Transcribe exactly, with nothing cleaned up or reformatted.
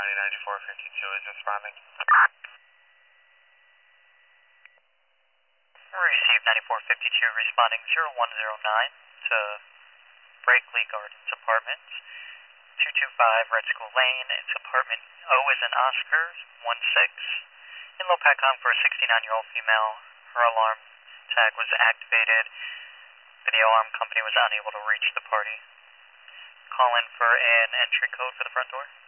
County ninety-four fifty-two is responding. Received ninety-four fifty-two responding zero one zero nine to Brakely Gardens Apartments, two two five Red School Lane. It's apartment O as in Oscar, one six. In low pack on for a sixty-nine-year-old female. Her alarm tag was activated, but the alarm company was unable to reach the party. Call in for an entry code for the front door.